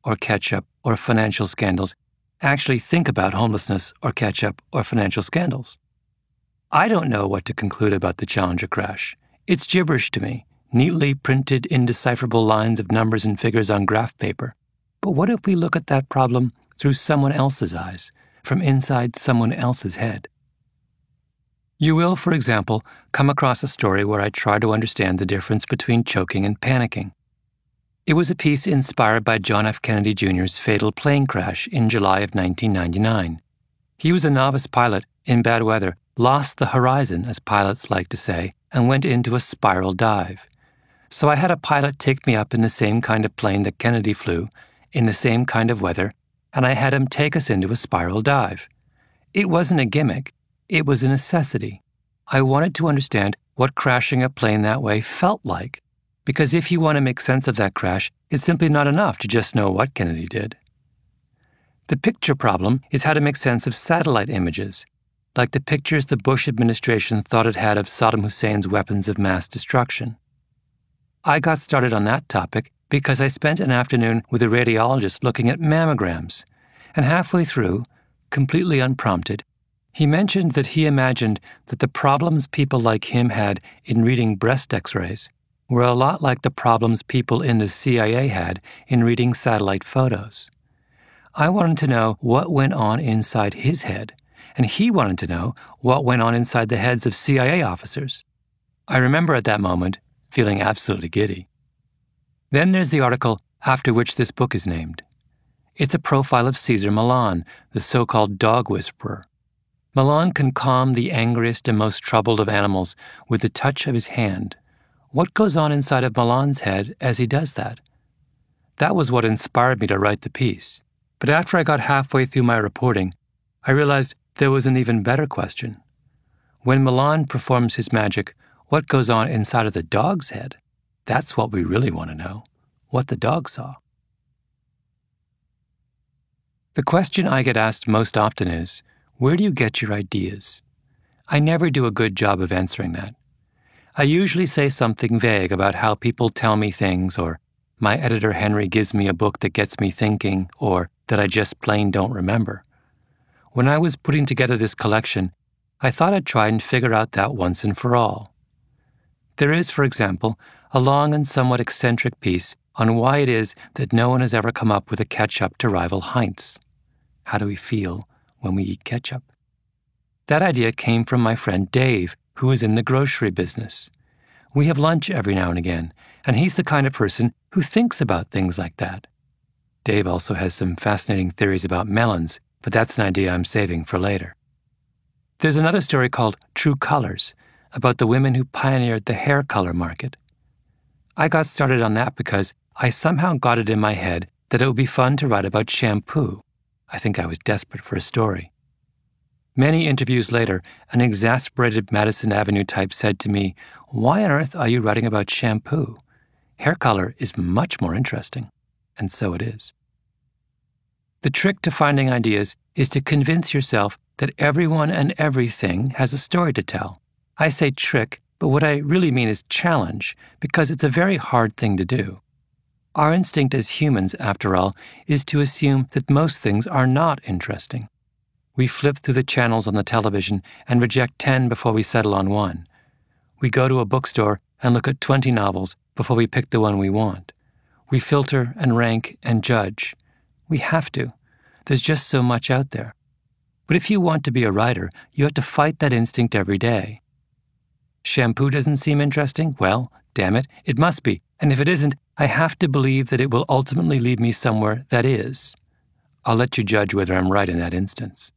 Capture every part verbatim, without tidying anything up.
or ketchup or financial scandals actually think about homelessness or ketchup or financial scandals? I don't know what to conclude about the Challenger crash. It's gibberish to me, neatly printed, indecipherable lines of numbers and figures on graph paper. But what if we look at that problem through someone else's eyes, from inside someone else's head? You will, for example, come across a story where I try to understand the difference between choking and panicking. It was a piece inspired by John F. Kennedy Junior's fatal plane crash in July of nineteen ninety-nine. He was a novice pilot in bad weather, lost the horizon, as pilots like to say, and went into a spiral dive. So I had a pilot take me up in the same kind of plane that Kennedy flew, in the same kind of weather, and I had him take us into a spiral dive. It wasn't a gimmick. It was a necessity. I wanted to understand what crashing a plane that way felt like, because if you want to make sense of that crash, it's simply not enough to just know what Kennedy did. The picture problem is how to make sense of satellite images, like the pictures the Bush administration thought it had of Saddam Hussein's weapons of mass destruction. I got started on that topic because I spent an afternoon with a radiologist looking at mammograms, and halfway through, completely unprompted, he mentioned that he imagined that the problems people like him had in reading breast x-rays were a lot like the problems people in the C I A had in reading satellite photos. I wanted to know what went on inside his head, and he wanted to know what went on inside the heads of C I A officers. I remember at that moment feeling absolutely giddy. Then there's the article after which this book is named. It's a profile of Cesar Millan, the so-called dog whisperer. Millan can calm the angriest and most troubled of animals with the touch of his hand. What goes on inside of Millan's head as he does that? That was what inspired me to write the piece. But after I got halfway through my reporting, I realized there was an even better question. When Millan performs his magic, what goes on inside of the dog's head? That's what we really want to know, what the dog saw. The question I get asked most often is, where do you get your ideas? I never do a good job of answering that. I usually say something vague about how people tell me things, or my editor Henry gives me a book that gets me thinking, or that I just plain don't remember. When I was putting together this collection, I thought I'd try and figure out that once and for all. There is, for example, a long and somewhat eccentric piece on why it is that no one has ever come up with a ketchup to rival Heinz. How do we feel when we eat ketchup? That idea came from my friend Dave, who is in the grocery business. We have lunch every now and again, and he's the kind of person who thinks about things like that. Dave also has some fascinating theories about melons, but that's an idea I'm saving for later. There's another story called True Colors, about the women who pioneered the hair color market. I got started on that because I somehow got it in my head that it would be fun to write about shampoo. I think I was desperate for a story. Many interviews later, an exasperated Madison Avenue type said to me, "Why on earth are you writing about shampoo? Hair color is much more interesting." And so it is. The trick to finding ideas is to convince yourself that everyone and everything has a story to tell. I say trick, but what I really mean is challenge, because it's a very hard thing to do. Our instinct as humans, after all, is to assume that most things are not interesting. We flip through the channels on the television and reject ten before we settle on one. We go to a bookstore and look at twenty novels before we pick the one we want. We filter and rank and judge. We have to. There's just so much out there. But if you want to be a writer, you have to fight that instinct every day. Shampoo doesn't seem interesting? Well, damn it, it must be. And if it isn't, I have to believe that it will ultimately lead me somewhere that is. I'll let you judge whether I'm right in that instance.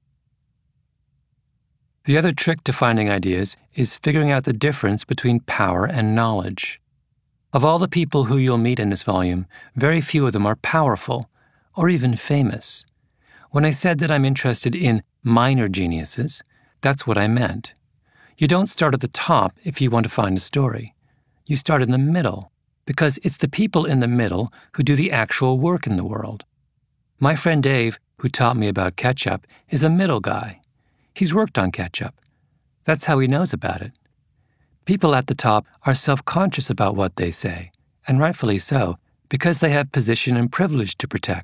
The other trick to finding ideas is figuring out the difference between power and knowledge. Of all the people who you'll meet in this volume, very few of them are powerful, or even famous. When I said that I'm interested in minor geniuses, that's what I meant. You don't start at the top if you want to find a story. You start in the middle, because it's the people in the middle who do the actual work in the world. My friend Dave, who taught me about ketchup, is a middle guy. He's worked on ketchup. That's how he knows about it. People at the top are self-conscious about what they say, and rightfully so, because they have position and privilege to protect.